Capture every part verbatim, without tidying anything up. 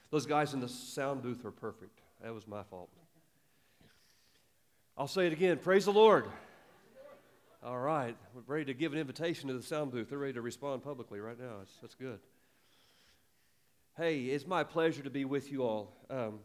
Those guys in the sound booth are perfect. That was my fault. I'll say it again. Praise the Lord. All right. We're ready to give an invitation to the sound booth. They're ready to respond publicly right now. That's, that's good. Hey, it's my pleasure to be with you all. Um,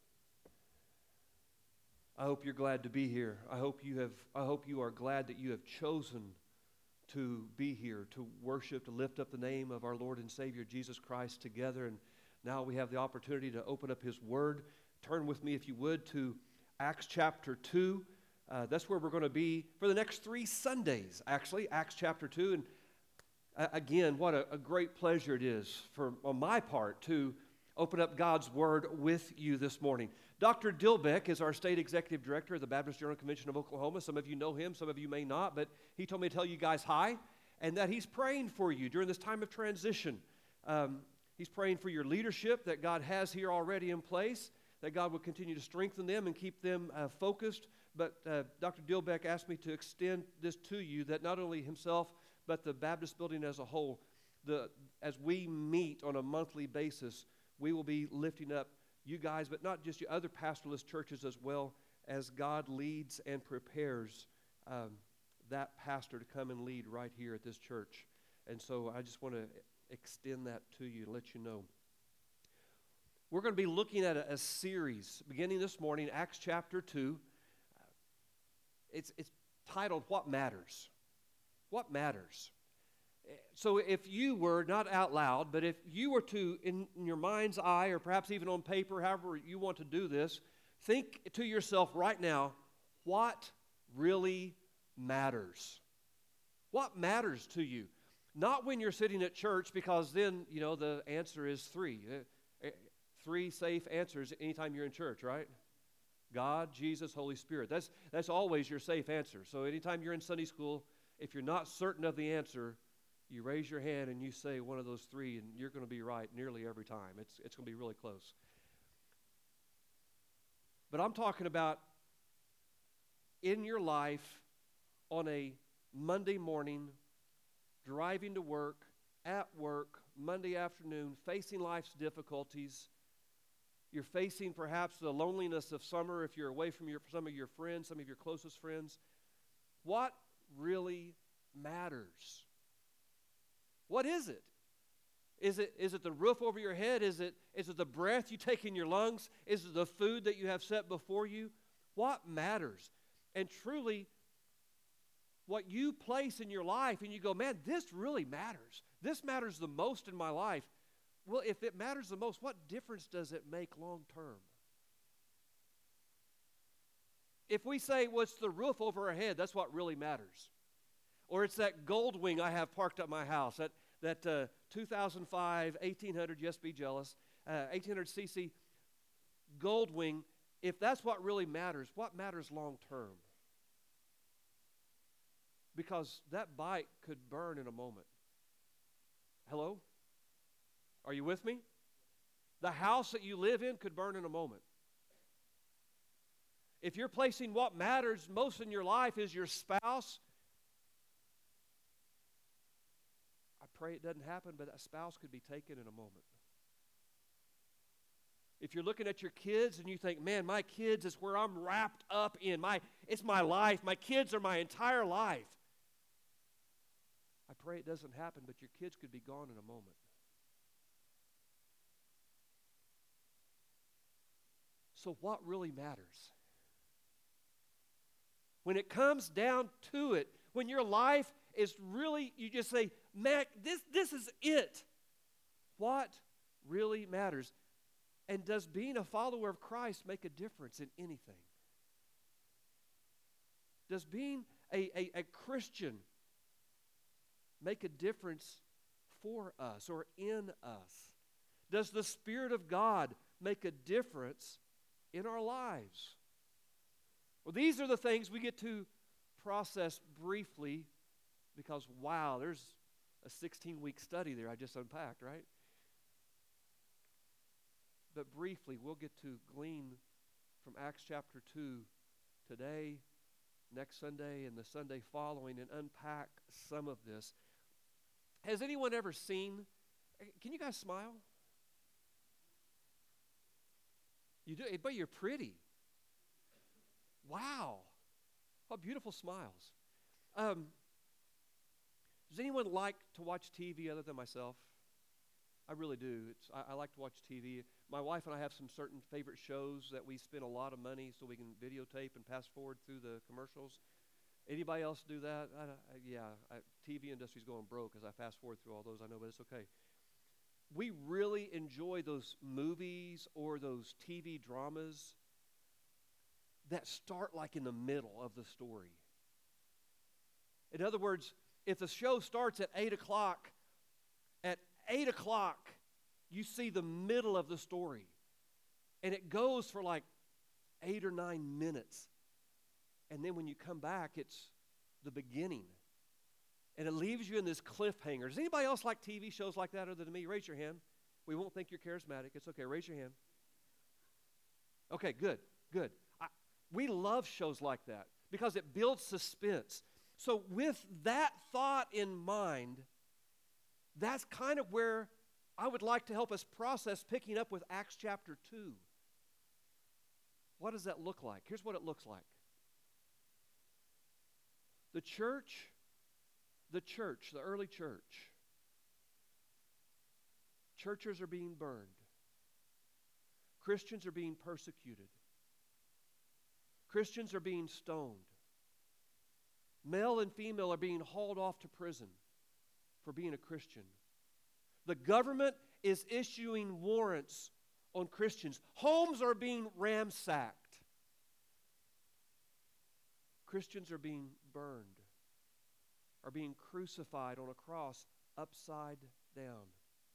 I hope you're glad to be here. I hope you have. I hope you are glad that you have chosen to be here, to worship, to lift up the name of our Lord and Savior Jesus Christ together. And now we have the opportunity to open up His Word. Turn with me, if you would, to Acts chapter two. Uh, that's where we're going to be for the next three Sundays, actually, Acts chapter two. And uh, again, what a, a great pleasure it is for, on my part, to open up God's Word with you this morning. Doctor Dilbeck is our State Executive Director of the Baptist General Convention of Oklahoma. Some of you know him, some of you may not, but he told me to tell you guys hi, and that he's praying for you during this time of transition. Um, he's praying for your leadership that God has here already in place, that God will continue to strengthen them and keep them uh, focused. But uh, Doctor Dilbeck asked me to extend this to you, that not only himself, but the Baptist building as a whole, the, as we meet on a monthly basis, we will be lifting up you guys, but not just your other pastorless churches as well, as God leads and prepares um, that pastor to come and lead right here at this church. And so I just want to extend that to you and let you know. We're going to be looking at a, a series beginning this morning, Acts chapter two. It's, it's titled, What Matters? What Matters? So if you were, not out loud, but if you were to, in, in your mind's eye, or perhaps even on paper, however you want to do this, think to yourself right now, what really matters? What matters to you? Not when you're sitting at church, because then, you know, the answer is three. Uh, three safe answers anytime you're in church, right? God, Jesus, Holy Spirit. That's, that's always your safe answer. So anytime you're in Sunday school, if you're not certain of the answer, you raise your hand and you say one of those three, and you're going to be right nearly every time. It's, it's going to be really close. But I'm talking about in your life on a Monday morning, driving to work, at work, Monday afternoon, facing life's difficulties. You're facing perhaps the loneliness of summer if you're away from your, some of your friends, some of your closest friends. What really matters? What is it? Is it is it the roof over your head? Is it is it the breath you take in your lungs? Is it the food that you have set before you? What matters? And truly, what you place in your life and you go, man, this really matters. This matters the most in my life. Well, if it matters the most, what difference does it make long term? If we say, well, it's the roof over our head, that's what really matters. Or it's that Goldwing I have parked at my house, that, that uh, two thousand five, eighteen hundred, yes, be jealous, uh, eighteen hundred c c Goldwing. If that's what really matters, what matters long term? Because that bike could burn in a moment. Hello? Are you with me? The house that you live in could burn in a moment. If you're placing what matters most in your life is your spouse, I pray it doesn't happen, but that spouse could be taken in a moment. If you're looking at your kids and you think, man, my kids is where I'm wrapped up in. My, it's my life. My kids are my entire life. I pray it doesn't happen, but your kids could be gone in a moment. So what really matters? When it comes down to it, when your life is really, you just say, man, this, this is it. What really matters? And does being a follower of Christ make a difference in anything? Does being a, a, a Christian make a difference for us or in us? Does the Spirit of God make a difference in our lives? Well, these are the things we get to process briefly because, wow, there's a sixteen-week study there I just unpacked, right? But briefly, we'll get to glean from Acts chapter two today, next Sunday, and the Sunday following and unpack some of this. Has anyone ever seen, can you guys smile? You do, but you're pretty. Wow. What beautiful smiles. Um, does anyone like to watch T V other than myself? I really do. It's, I, I like to watch T V. My wife and I have some certain favorite shows that we spend a lot of money so we can videotape and pass forward through the commercials. Anybody else do that? I, I, yeah, I, T V industry's going broke as I fast forward through all those, I know, but it's okay. We really enjoy those movies or those T V dramas that start like in the middle of the story. In other words, if the show starts at eight o'clock, at eight o'clock, you see the middle of the story. And it goes for like eight or nine minutes. And then when you come back, it's the beginning. And it leaves you in this cliffhanger. Does anybody else like T V shows like that other than me? Raise your hand. We won't think you're charismatic. It's okay. Raise your hand. Okay, good, good. I, we love shows like that because it builds suspense. So with that thought in mind, that's kind of where I would like to help us process picking up with Acts chapter two. What does that look like? Here's what it looks like. The church, the church, the early church, churches are being burned. Christians are being persecuted. Christians are being stoned. Male and female are being hauled off to prison for being a Christian. The government is issuing warrants on Christians. Homes are being ransacked. Christians are being burned, are being crucified on a cross upside down.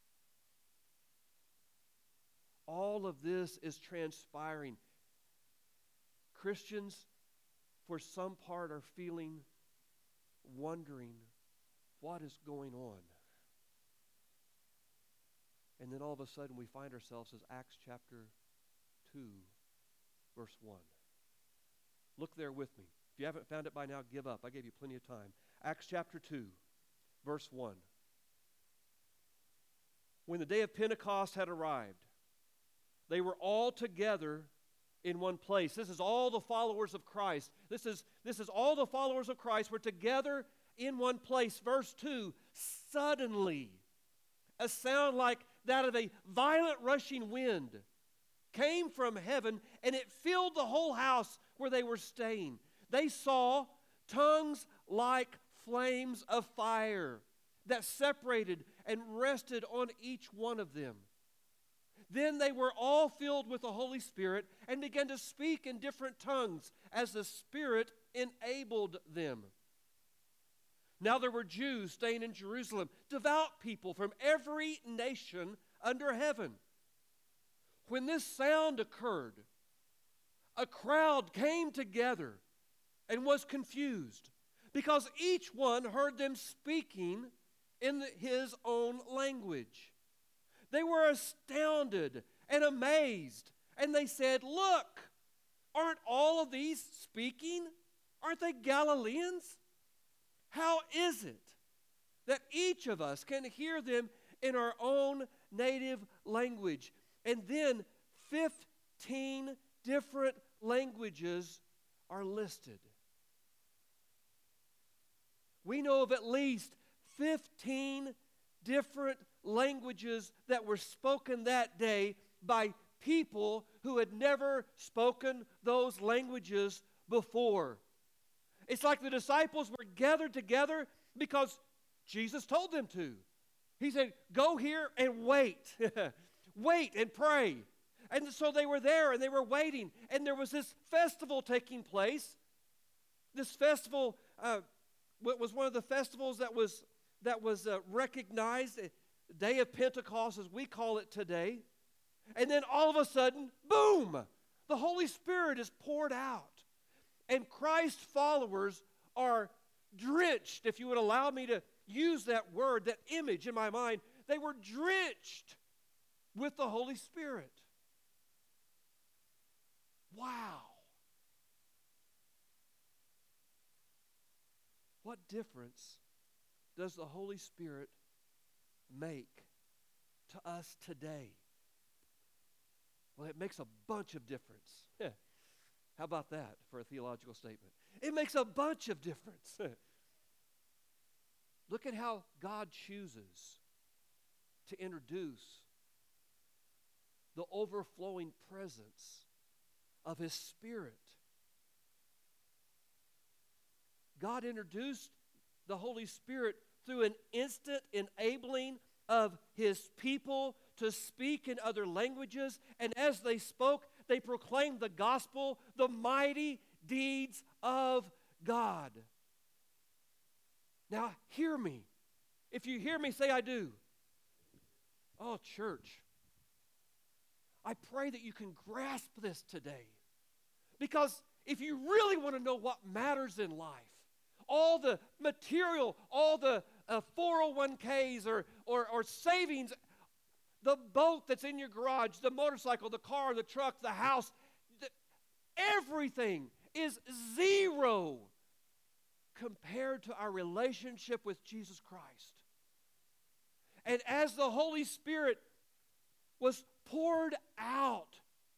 All of this is transpiring. Christians, for some part, are feeling, wondering, what is going on? And then all of a sudden we find ourselves as Acts chapter two, verse one. Look there with me. If you haven't found it by now, give up. I gave you plenty of time. Acts chapter two, verse one. When the day of Pentecost had arrived, they were all together in one place. This is all the followers of Christ. This is, this is all the followers of Christ were together in one place. Verse two, suddenly, a sound like that of a violent rushing wind came from heaven, and it filled the whole house where they were staying. They saw tongues like flames of fire that separated and rested on each one of them. Then they were all filled with the Holy Spirit and began to speak in different tongues as the Spirit enabled them. Now there were Jews staying in Jerusalem, devout people from every nation under heaven. When this sound occurred, a crowd came together and was confused because each one heard them speaking in his own language. They were astounded and amazed, and they said, "Look, aren't all of these speaking? Aren't they Galileans? How is it that each of us can hear them in our own native language?" And then fifteen different languages are listed. We know of at least fifteen different languages that were spoken that day by people who had never spoken those languages before. It's like the disciples were gathered together because Jesus told them to. He said, "Go here and wait." Wait and pray. And so they were there and they were waiting. And there was this festival taking place. This festival uh, was one of the festivals that was, that was uh, recognized, uh, Day of Pentecost as we call it today. And then all of a sudden, boom, the Holy Spirit is poured out. And Christ's followers are drenched, if you would allow me to use that word, that image in my mind. They were drenched with the Holy Spirit. Wow. What difference does the Holy Spirit make to us today? Well, it makes a bunch of difference. How about that for a theological statement? It makes a bunch of difference. Look at how God chooses to introduce the overflowing presence of His Spirit. God introduced the Holy Spirit through an instant enabling of His people to speak in other languages, and as they spoke, they proclaimed the gospel, the mighty deeds of God. Now, hear me. If you hear me, say, I do. Oh, church, I pray that you can grasp this today. Because if you really want to know what matters in life, all the material, all the uh, four oh one k's or, or, or savings, the boat that's in your garage, the motorcycle, the car, the truck, the house, the, everything is zero compared to our relationship with Jesus Christ. And as the Holy Spirit was poured out,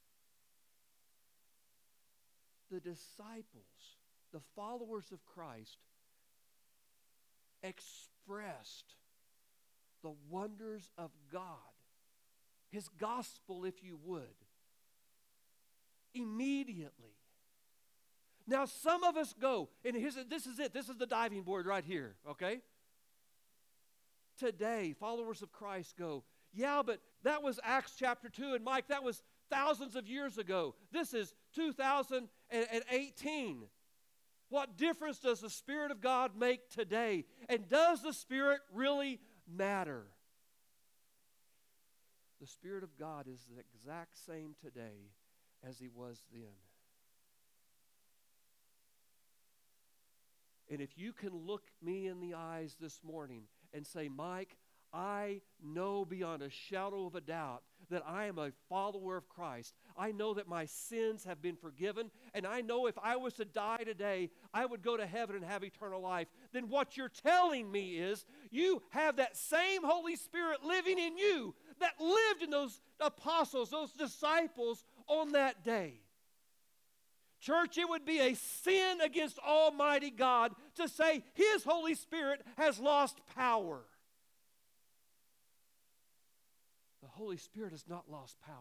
the disciples, the followers of Christ, expressed the wonders of God, His gospel, if you would, immediately. Now, some of us go, and here's, this is it. This is the diving board right here, okay? Today, followers of Christ go, yeah, but that was Acts chapter two, and Mike, that was thousands of years ago. This is two thousand eighteen. What difference does the Spirit of God make today? And does the Spirit really matter? The Spirit of God is the exact same today as He was then. And if you can look me in the eyes this morning and say, Mike, I know beyond a shadow of a doubt that I am a follower of Christ. I know that my sins have been forgiven, and I know if I was to die today, I would go to heaven and have eternal life. Then what you're telling me is you have that same Holy Spirit living in you that lived in those apostles, those disciples on that day. Church, it would be a sin against Almighty God to say His Holy Spirit has lost power. The Holy Spirit has not lost power.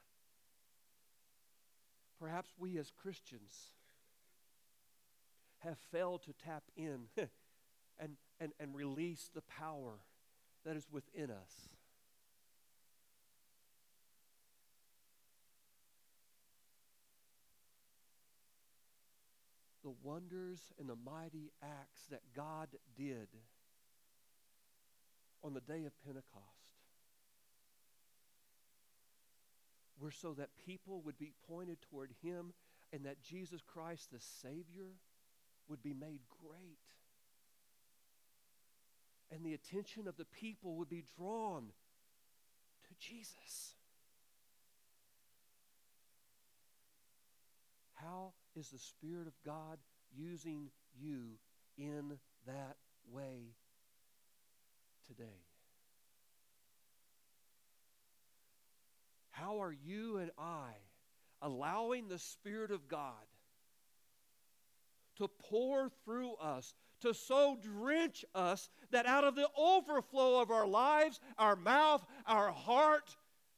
Perhaps we as Christians have failed to tap in and, and, and release the power that is within us. The wonders and the mighty acts that God did on the day of Pentecost were so that people would be pointed toward Him and that Jesus Christ, the Savior, would be made great. And the attention of the people would be drawn to Jesus. How is the Spirit of God using you in that way today? How are you and I allowing the Spirit of God to pour through us, to so drench us that out of the overflow of our lives, our mouth, our heart,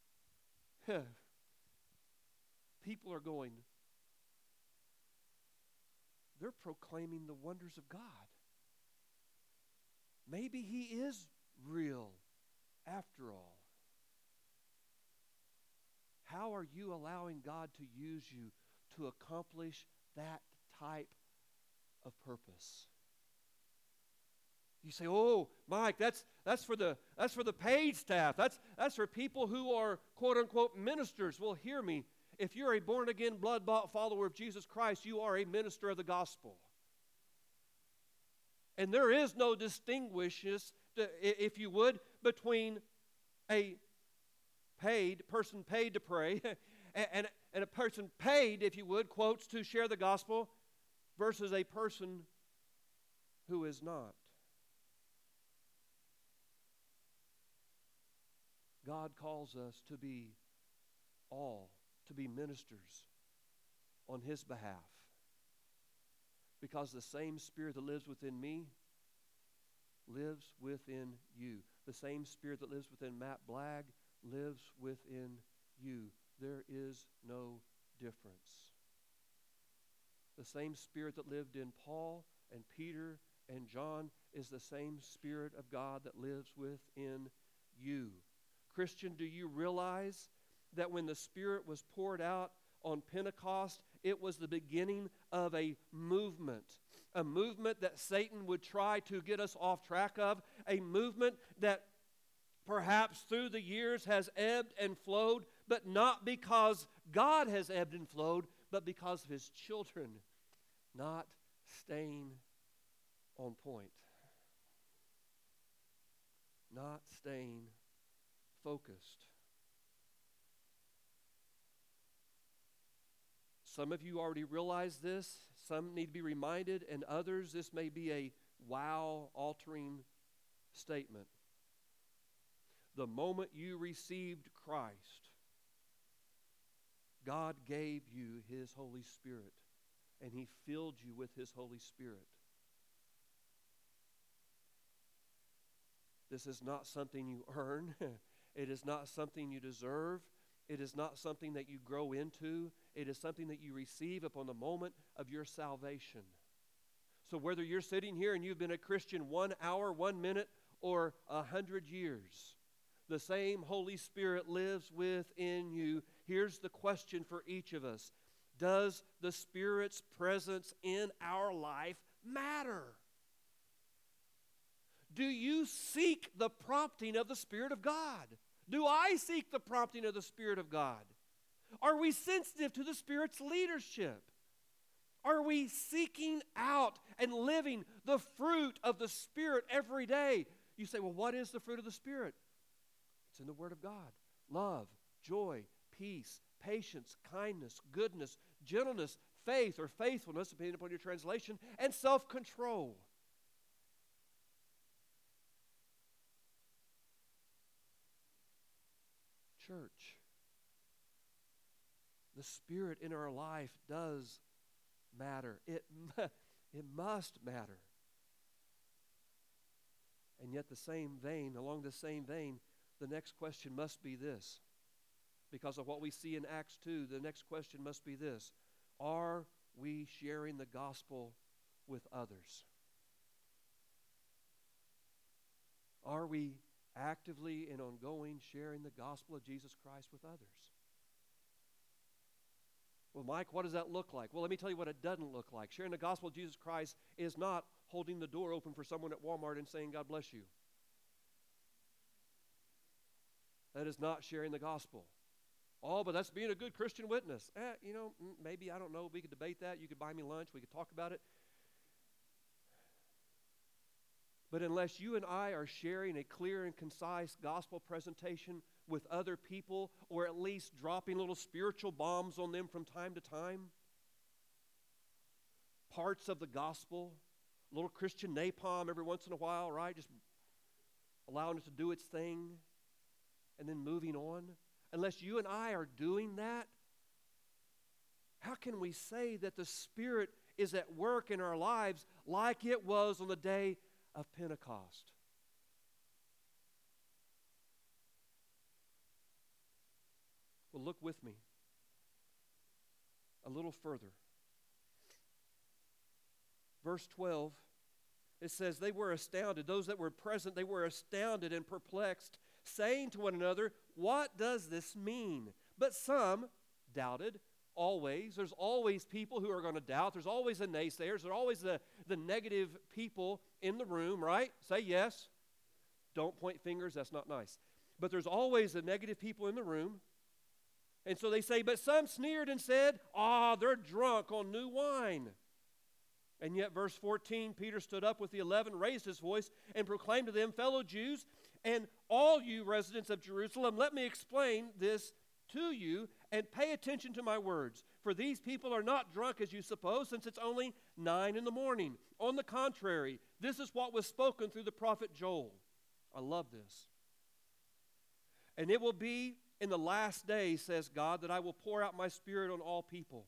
people are going, they're proclaiming the wonders of God. Maybe He is real after all. How are you allowing God to use you to accomplish that type of purpose? You say, "Oh, Mike, that's that's for the that's for the paid staff. That's that's for people who are quote unquote ministers." Well, hear me. If you're a born-again, blood-bought follower of Jesus Christ, you are a minister of the gospel. And there is no distinguishes, if you would, between a paid, person paid to pray, and, and a person paid, if you would, quotes, to share the gospel, versus a person who is not. God calls us to be all to be ministers on His behalf. Because the same Spirit that lives within me lives within you. The same Spirit that lives within Matt Blagg lives within you. There is no difference. The same Spirit that lived in Paul and Peter and John is the same Spirit of God that lives within you. Christian, do you realize that when the Spirit was poured out on Pentecost, it was the beginning of a movement, a movement that Satan would try to get us off track of, a movement that perhaps through the years has ebbed and flowed, but not because God has ebbed and flowed, but because of His children not staying on point, not staying focused. Some of you already realize this. Some need to be reminded, and others, this may be a wow-altering statement. The moment you received Christ, God gave you His Holy Spirit, and He filled you with His Holy Spirit. This is not something you earn. It is not something you deserve. It is not something that you grow into. It is something that you receive upon the moment of your salvation. So whether you're sitting here and you've been a Christian one hour, one minute, or a hundred years, the same Holy Spirit lives within you. Here's the question for each of us. Does the Spirit's presence in our life matter? Do you seek the prompting of the Spirit of God? Do I seek the prompting of the Spirit of God? Are we sensitive to the Spirit's leadership? Are we seeking out and living the fruit of the Spirit every day? You say, well, what is the fruit of the Spirit? It's in the Word of God. Love, joy, peace, patience, kindness, goodness, gentleness, faith or faithfulness, depending upon your translation, and self-control. Church, the Spirit in our life does matter. It, it must matter. And yet the same vein, along the same vein, the next question must be this. Because of what we see in Acts two, the next question must be this. Are we sharing the gospel with others? Are we actively and ongoing sharing the gospel of Jesus Christ with others? Well, Mike, what does that look like? Well, let me tell you what it doesn't look like. Sharing the gospel of Jesus Christ is not holding the door open for someone at Walmart and saying, God bless you. That is not sharing the gospel. Oh, but that's being a good Christian witness. Eh, you know, maybe, I don't know. We could debate that. You could buy me lunch. We could talk about it. But unless you and I are sharing a clear and concise gospel presentation with other people, or at least dropping little spiritual bombs on them from time to time, parts of the gospel, little Christian napalm every once in a while, right? Just allowing it to do its thing and then moving on. Unless you and I are doing that, how can we say that the Spirit is at work in our lives like it was on the day of Pentecost? Well, look with me a little further. Verse twelve, it says, they were astounded. Those that were present, they were astounded and perplexed, saying to one another, what does this mean? But some doubted. Always. There's always people who are going to doubt. There's always the naysayers. There's always the, the negative people in the room, right? Say yes. Don't point fingers. That's not nice. But there's always the negative people in the room. And so they say, but some sneered and said, ah, they're drunk on new wine. And yet, verse fourteen, Peter stood up with the eleven, raised his voice, and proclaimed to them, fellow Jews, and all you residents of Jerusalem, let me explain this to you, and pay attention to my words. For these people are not drunk as you suppose, since it's only nine in the morning. On the contrary, this is what was spoken through the prophet Joel. I love this. And it will be in the last days, says God, that I will pour out my Spirit on all people.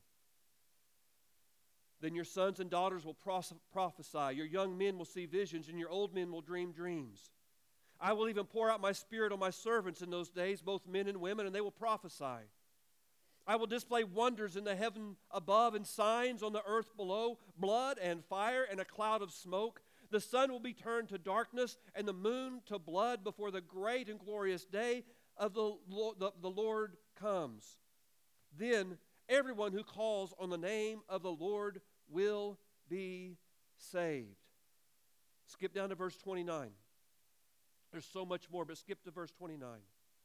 Then your sons and daughters will pros- prophesy, your young men will see visions, and your old men will dream dreams. I will even pour out my Spirit on my servants in those days, both men and women, and they will prophesy. I will display wonders in the heaven above and signs on the earth below, blood and fire and a cloud of smoke. The sun will be turned to darkness and the moon to blood before the great and glorious day of the Lord, the, the Lord comes. Then everyone who calls on the name of the Lord will be saved. Skip down to verse twenty-nine. There's so much more, but skip to verse twenty-nine.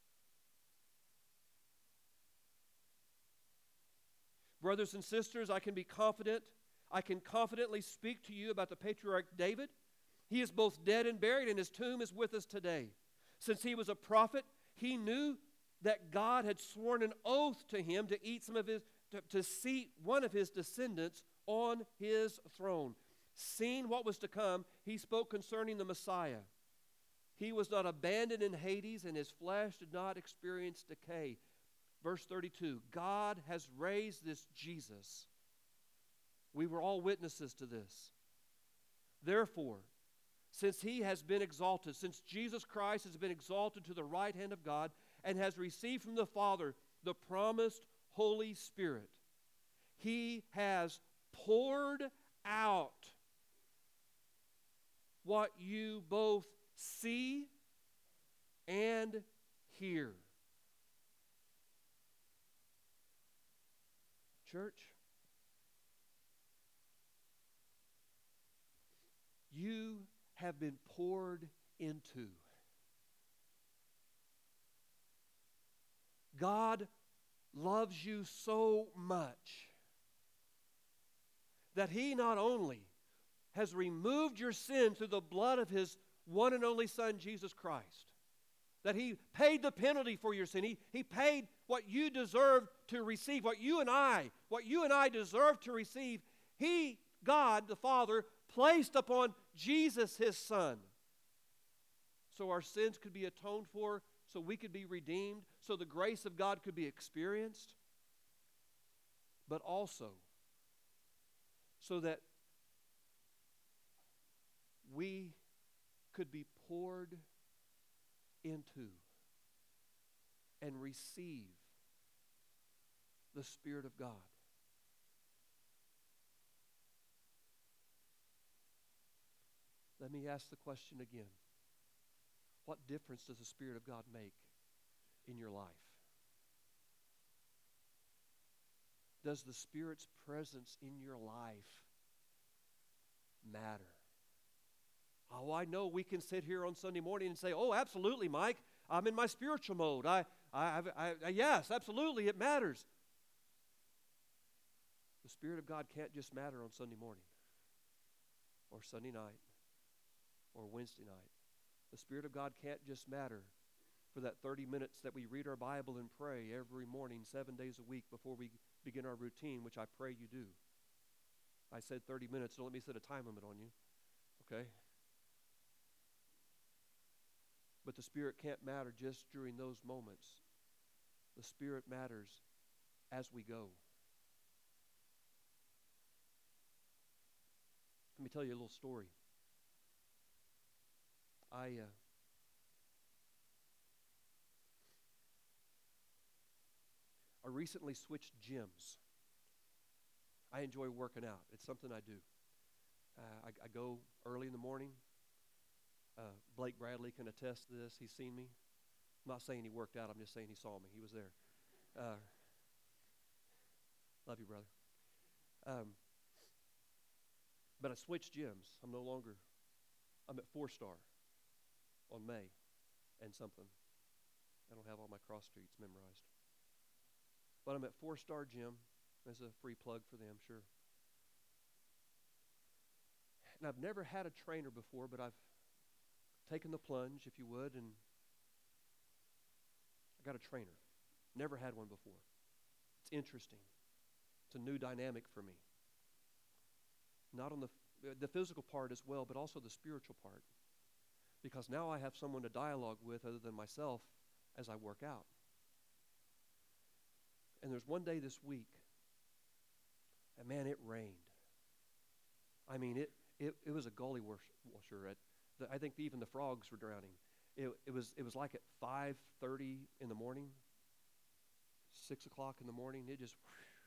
Brothers and sisters, I can be confident. I can confidently speak to you about the patriarch David. He is both dead and buried, and his tomb is with us today. Since he was a prophet, he knew that God had sworn an oath to him to eat some of his, to, to seat one of his descendants on his throne. Seeing what was to come, he spoke concerning the Messiah. He was not abandoned in Hades, and his flesh did not experience decay. Verse thirty-two, God has raised this Jesus. We were all witnesses to this. Therefore, since he has been exalted, since Jesus Christ has been exalted to the right hand of God and has received from the Father the promised Holy Spirit, he has poured out what you both see and hear. Church, you have been poured into. God loves you so much that he not only has removed your sin through the blood of his one and only Son, Jesus Christ, that he paid the penalty for your sin. He, he paid what you deserve to receive, what you and I, what you and I deserve to receive. He, God the Father, placed upon Jesus, his Son, so our sins could be atoned for, so we could be redeemed, so the grace of God could be experienced, but also so that we could be poured into and receive the Spirit of God. Let me ask the question again. What difference does the Spirit of God make in your life? Does the Spirit's presence in your life matter? Oh, I know we can sit here on Sunday morning and say, oh, absolutely, Mike, I'm in my spiritual mode. I, I, I, I, yes, absolutely, it matters. The Spirit of God can't just matter on Sunday morning or Sunday night or Wednesday night. The Spirit of God can't just matter for that thirty minutes that we read our Bible and pray every morning, seven days a week before we begin our routine, which I pray you do. I said thirty minutes, don't let me set a time limit on you, okay? But the Spirit can't matter just during those moments. The Spirit matters as we go. Let me tell you a little story. I uh, I recently switched gyms. I enjoy working out. It's something I do. Uh, I, I go early in the morning. Uh, Blake Bradley can attest to this. He's seen me. I'm not saying he worked out. I'm just saying he saw me. He was there. Uh, love you, brother. Um, but I switched gyms. I'm no longer, I'm at Four Star on May and something. I don't have all my cross streets memorized. But I'm at Four Star Gym. There's a free plug for them, sure. And I've never had a trainer before, but I've taken the plunge, if you would, and I got a trainer. Never had one before. It's interesting. It's a new dynamic for me. Not on the the physical part as well, but also the spiritual part. Because now I have someone to dialogue with other than myself as I work out. And there's one day this week, and man, it rained. I mean, it it, it was a gully washer. At the, I think even the frogs were drowning. It, it was it was like at five thirty in the morning, six o'clock in the morning. It just,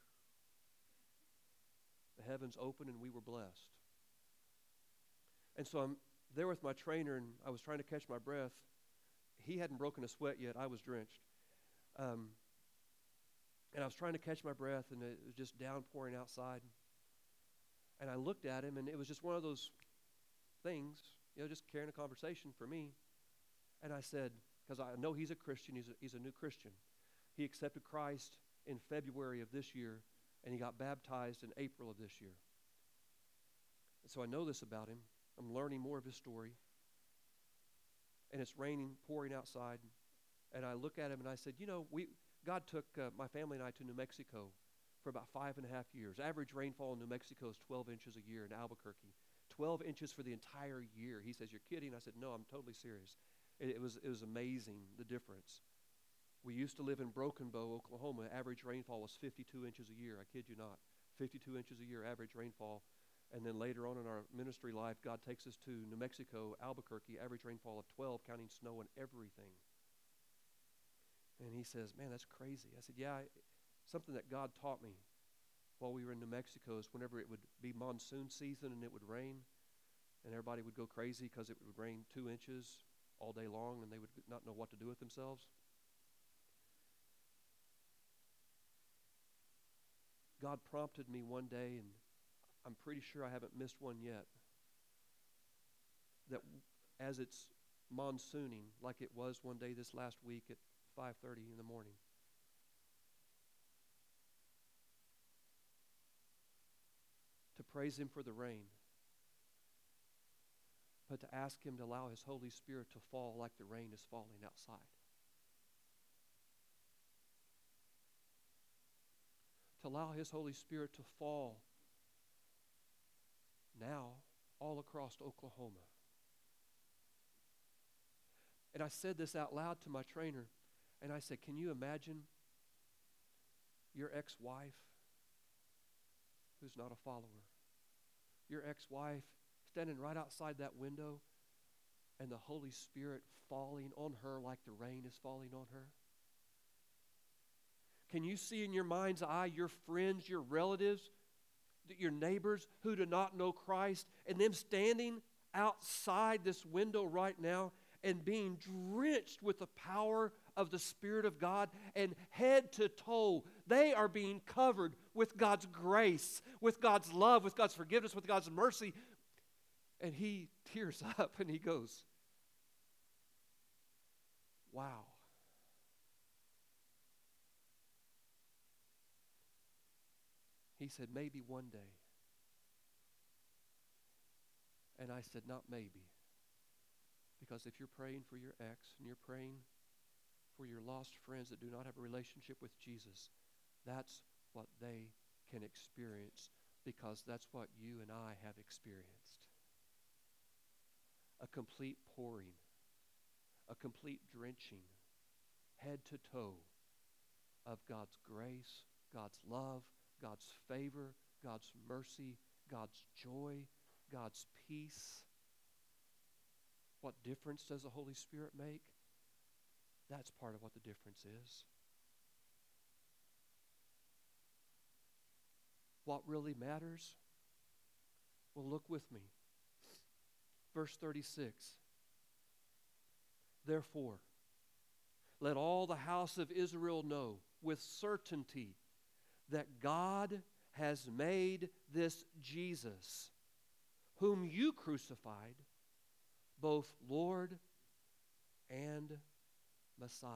whew, the heavens opened and we were blessed. And so I'm there with my trainer, and I was trying to catch my breath. He hadn't broken a sweat yet. I was drenched. Um, and I was trying to catch my breath, and it was just downpouring outside. And I looked at him, and it was just one of those things, you know, just carrying a conversation for me. And I said, because I know he's a Christian, he's a, he's a new Christian. He accepted Christ in February of this year, and he got baptized in April of this year. And so I know this about him. I'm learning more of his story. And it's raining, pouring outside. And I look at him and I said, you know, we God took uh, my family and I to New Mexico for about five and a half years. Average rainfall in New Mexico is twelve inches a year in Albuquerque. twelve inches for the entire year. He says, you're kidding? I said, no, I'm totally serious. It, it was it was amazing, the difference. We used to live in Broken Bow, Oklahoma. Average rainfall was fifty-two inches a year. I kid you not. fifty-two inches a year average rainfall. And then later on in our ministry life, God takes us to New Mexico, Albuquerque, average rainfall of twelve, counting snow and everything. And he says, man, that's crazy. I said, yeah, I, something that God taught me while we were in New Mexico is whenever it would be monsoon season and it would rain, and everybody would go crazy because it would rain two inches all day long and they would not know what to do with themselves. God prompted me one day, and I'm pretty sure I haven't missed one yet, that as it's monsooning, like it was one day this last week at five thirty in the morning, to praise Him for the rain, but to ask Him to allow His Holy Spirit to fall like the rain is falling outside. To allow His Holy Spirit to fall now all across Oklahoma. And I said this out loud to my trainer, and I said, can you imagine your ex-wife who's not a follower? Your ex-wife standing right outside that window and the Holy Spirit falling on her like the rain is falling on her? Can you see in your mind's eye your friends, your relatives, your neighbors who do not know Christ, and them standing outside this window right now and being drenched with the power of the Spirit of God, and head to toe, they are being covered with God's grace, with God's love, with God's forgiveness, with God's mercy. And he tears up and he goes, wow. He said, maybe one day. And I said, not maybe. Because if you're praying for your ex and you're praying for your lost friends that do not have a relationship with Jesus, that's what they can experience, because that's what you and I have experienced. A complete pouring, a complete drenching, head to toe of God's grace, God's love, God's favor, God's mercy, God's joy, God's peace. What difference does the Holy Spirit make? That's part of what the difference is. What really matters? Well, look with me. Verse thirty-six. Therefore, let all the house of Israel know with certainty that God has made this Jesus, whom you crucified, both Lord and Messiah.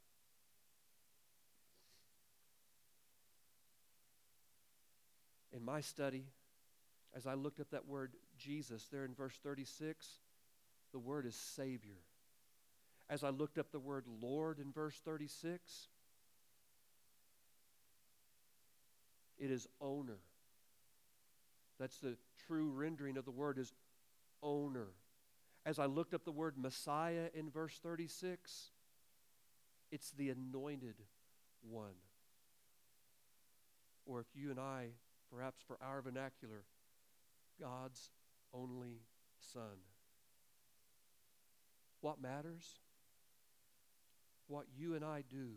In my study, as I looked up that word Jesus there in verse thirty-six, the word is Savior. As I looked up the word Lord in verse thirty-six, it is owner. That's the true rendering of the word, is owner. As I looked up the word Messiah in verse thirty-six, it's the anointed one. or if you and I, perhaps for our vernacular, God's only Son. What matters? What you and I do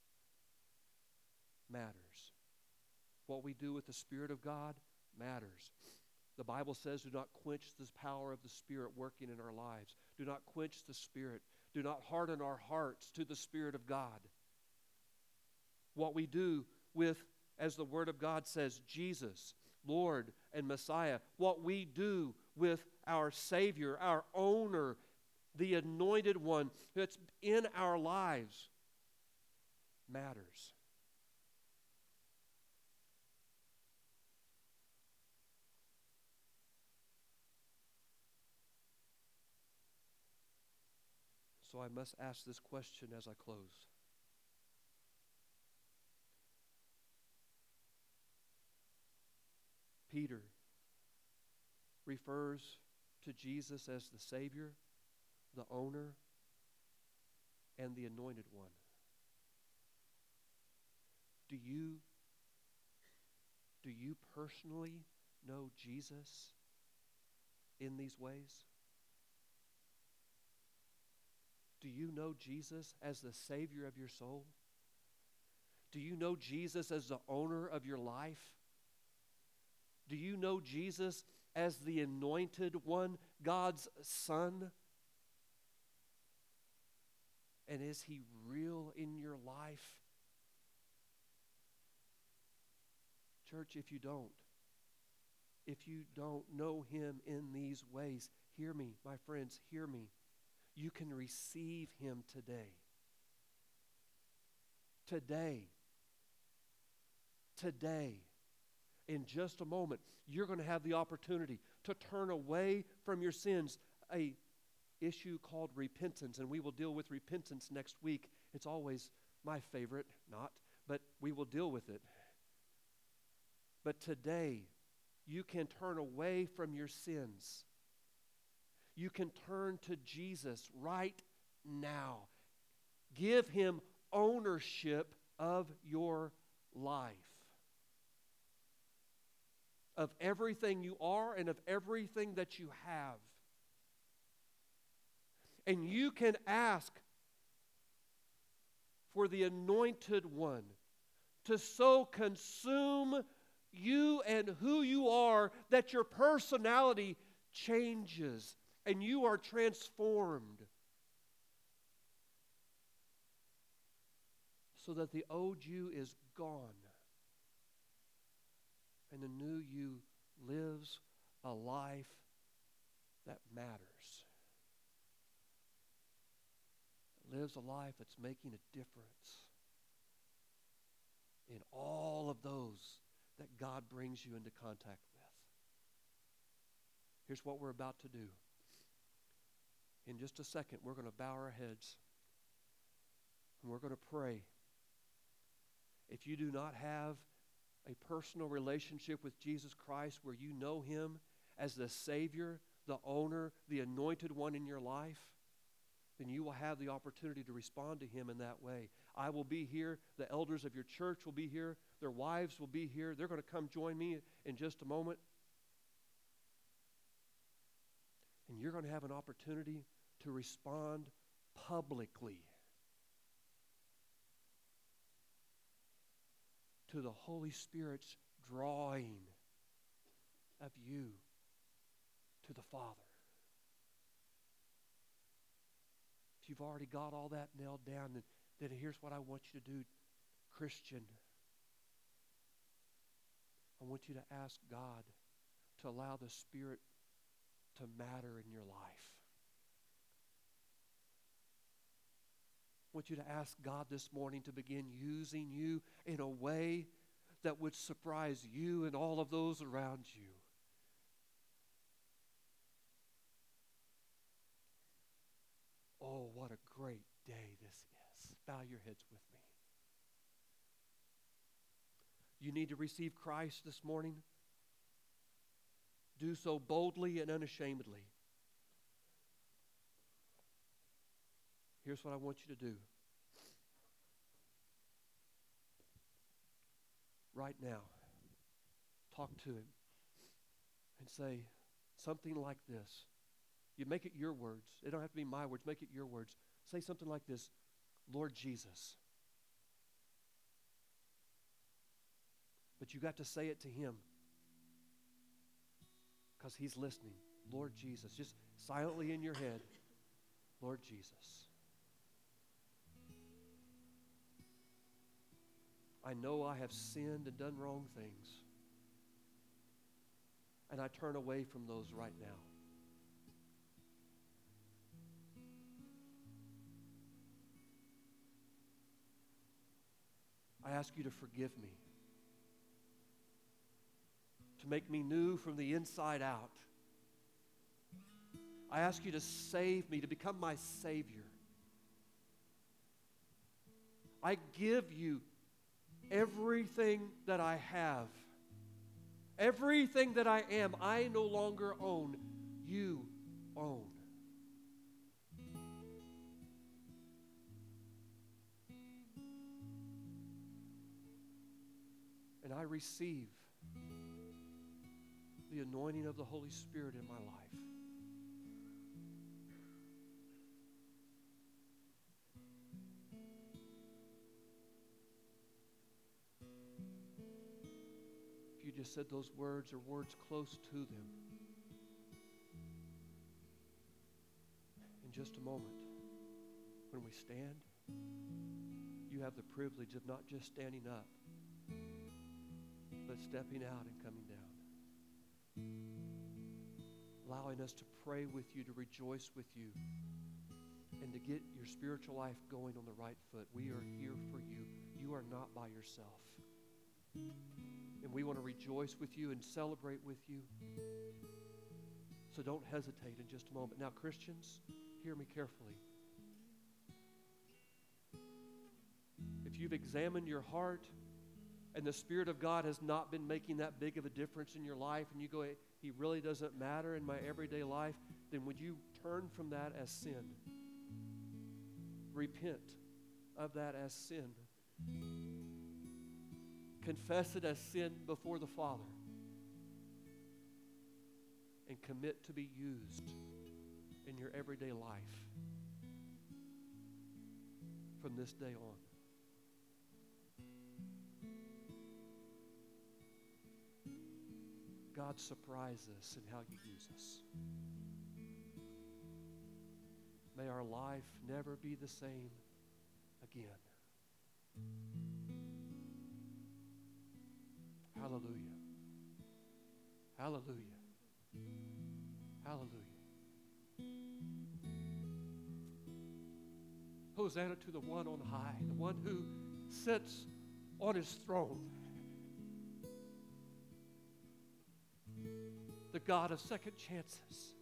matters. What we do with the Spirit of God matters. The Bible says, do not quench the power of the Spirit working in our lives. Do not quench the Spirit. Do not harden our hearts to the Spirit of God. What we do with, as the Word of God says, Jesus, Lord and Messiah, what we do with our Savior, our owner, the anointed one that's in our lives matters. So I must ask this question as I close. Peter refers to Jesus as the Savior, the owner, and the anointed one. Do you, do you personally know Jesus in these ways? Do you know Jesus as the Savior of your soul? Do you know Jesus as the owner of your life? Do you know Jesus as the anointed one, God's Son? And is He real in your life? Church, if you don't, if you don't know Him in these ways, hear me, my friends, hear me. You can receive Him today. Today. Today. In just a moment, you're going to have the opportunity to turn away from your sins. A issue called repentance, and we will deal with repentance next week. It's always my favorite, not, but we will deal with it. But today, you can turn away from your sins. You can turn to Jesus right now. Give Him ownership of your life, of everything you are and of everything that you have. And you can ask for the anointed one to so consume you and who you are that your personality changes and you are transformed, so that the old you is gone and the new you lives a life that matters. It lives a life that's making a difference in all of those that God brings you into contact with. Here's what we're about to do. In just a second, we're going to bow our heads and we're going to pray. If you do not have a personal relationship with Jesus Christ where you know Him as the Savior, the owner, the anointed one in your life, then you will have the opportunity to respond to Him in that way. I will be here. The elders of your church will be here. Their wives will be here. They're going to come join me in just a moment. And you're going to have an opportunity to respond publicly to the Holy Spirit's drawing of you to the Father. If you've already got all that nailed down, then, then here's what I want you to do, Christian. I want you to ask God to allow the Spirit to matter in your life. I want you to ask God this morning to begin using you in a way that would surprise you and all of those around you. Oh, what a great day this is. Bow your heads with me. You need to receive Christ this morning. Do so boldly and unashamedly. Here's what I want you to do. Right now, talk to him and say something like this. You make it your words. It don't have to be my words. Make it your words. Say something like this. Lord Jesus. But you got to say it to him because he's listening. Lord Jesus. Just silently in your head. Lord Jesus. I know I have sinned and done wrong things. And I turn away from those right now. I ask you to forgive me. To make me new from the inside out. I ask you to save me, to become my Savior. I give you everything that I have. Everything that I am, I no longer own. You own. And I receive the anointing of the Holy Spirit in my life. If you just said those words or words close to them, in just a moment, when we stand, you have the privilege of not just standing up, but stepping out and coming down. Allowing us to pray with you, to rejoice with you, and to get your spiritual life going on the right foot. We are here for you. You are not by yourself. And we want to rejoice with you and celebrate with you. So don't hesitate in just a moment. Now, Christians, hear me carefully. If you've examined your heart and the Spirit of God has not been making that big of a difference in your life, and you go, He really doesn't matter in my everyday life, then would you turn from that as sin? Repent of that as sin. Confess it as sin before the Father. And commit to be used in your everyday life from this day on. God surprise us in how you use us. May our life never be the same again. Hallelujah. Hallelujah. Hallelujah. Hosanna to the one on high, the one who sits on his throne. The God of second chances.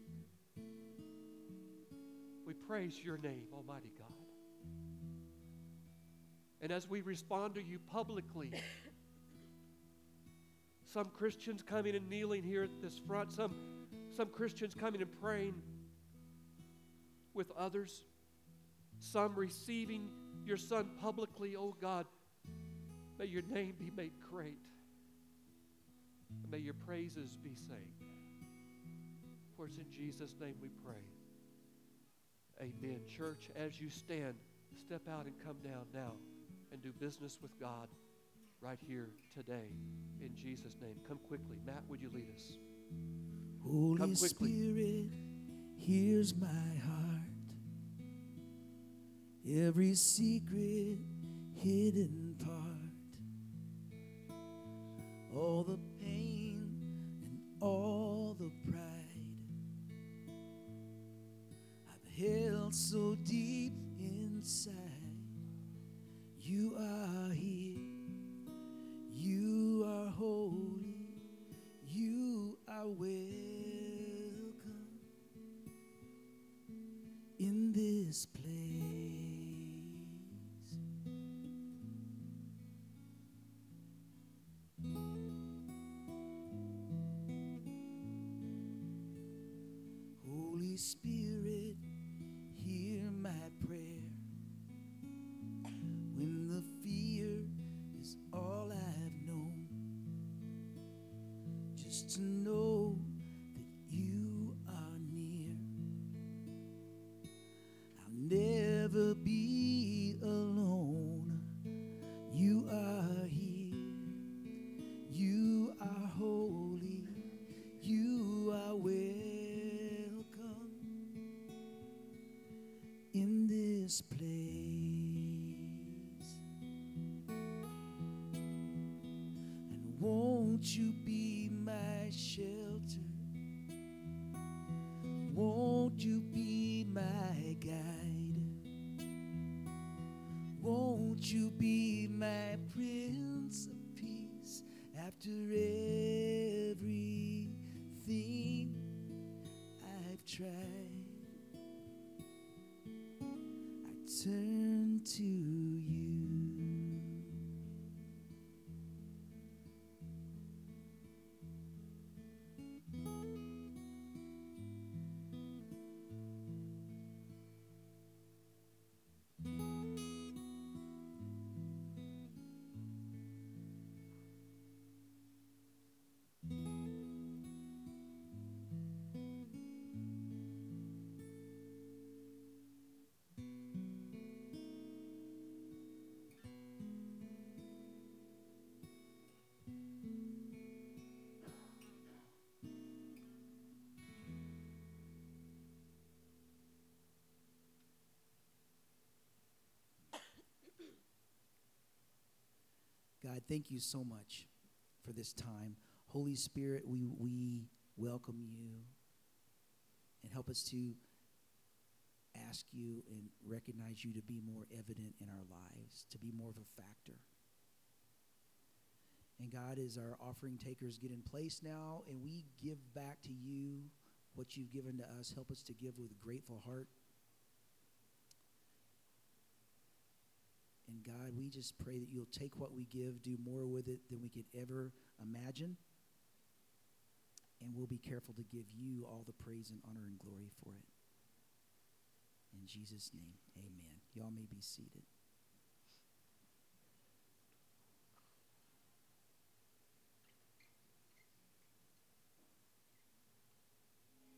We praise your name, Almighty God. And as we respond to you publicly, some Christians coming and kneeling here at this front, some, some Christians coming and praying with others, some receiving your Son publicly, oh God, may your name be made great. And may your praises be sang. For it's in Jesus' name we pray. Amen. Church, as you stand, step out and come down now and do business with God right here today. In Jesus' name. Come quickly. Matt, would you lead us? Holy Come quickly. Spirit, here's my heart. Every secret, hidden part. All the pain and all the pride I've held so deep inside. You are here. You are holy. You are welcome in this place. Holy Spirit, hear my prayer. When the fear is all I've known, just to know that you are near. I'll never be alone. You are here. You are holy. You are welcome in this place. And won't you be my shelter? Won't you be my guide? Won't you be my Prince of Peace after everything I've tried? I turn to you. God, thank you so much for this time. Holy Spirit, we, we welcome you and help us to ask you and recognize you to be more evident in our lives, to be more of a factor. And God, as our offering takers get in place now and we give back to you what you've given to us, help us to give with a grateful heart. And God, we just pray that you'll take what we give, do more with it than we could ever imagine. And we'll be careful to give you all the praise and honor and glory for it. In Jesus' name, amen. Y'all may be seated.